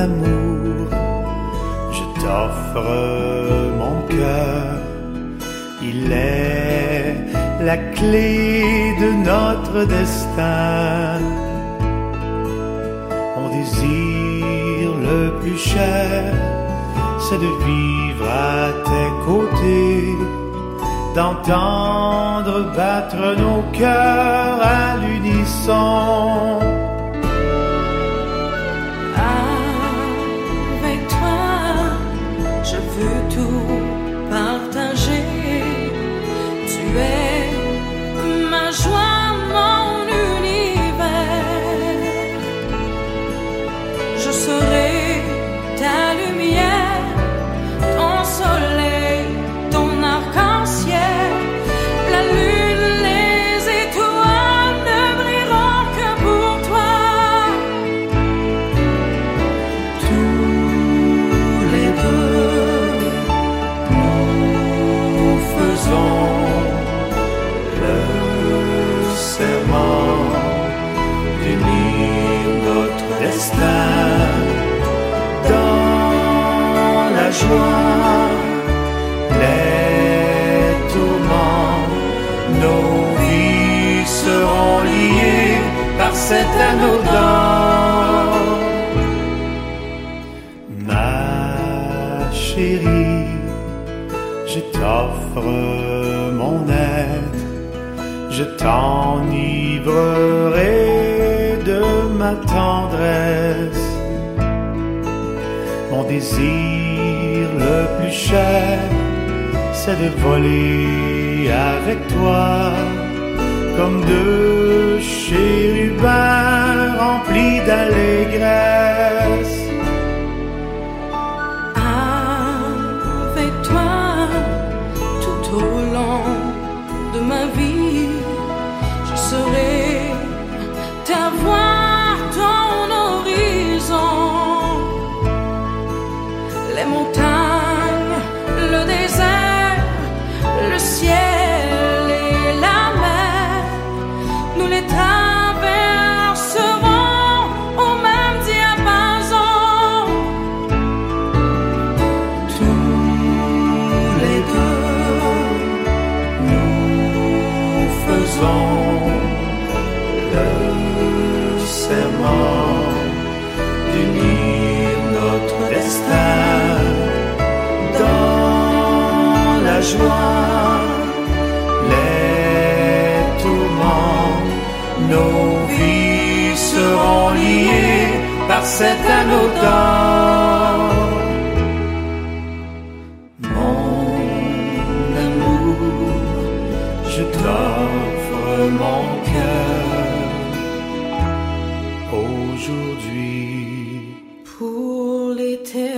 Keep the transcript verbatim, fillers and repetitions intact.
amour, je t'offre mon cœur. Il est la clé de notre destin. Mon désir le plus cher, c'est de vivre à tes côtés, d'entendre battre nos cœurs à l'unisson. Avec toi, je veux tout partager. Tu es ma joie, mon univers. Je serai ta lumière, ton soleil, ton arc-en-ciel. La lune, les étoiles ne brilleront que pour toi. Tous les deux, nous faisons le serment d'unir notre destin. Dans la joie, les tourments, nos vies seront liées par cet anneau d'or. Ma chérie, je t'offre mon être, je t'enivrerai de ma tendresse. Mon désir le plus cher, c'est de voler avec toi comme deux chérubins remplis d'allégresse. Avec toi, tout au long de ma vie, je serai ta voix, ton horizon. Les montagnes, le désert, le ciel et la mer, nous les traverserons au même diapason. Tous les deux, nous faisons le serment d'unir notre destin. Dans la joie, les tourments, nos vies seront liées par cet anneau d'or. Mon amour, je t'offre mon cœur aujourd'hui. Pour l'éternité.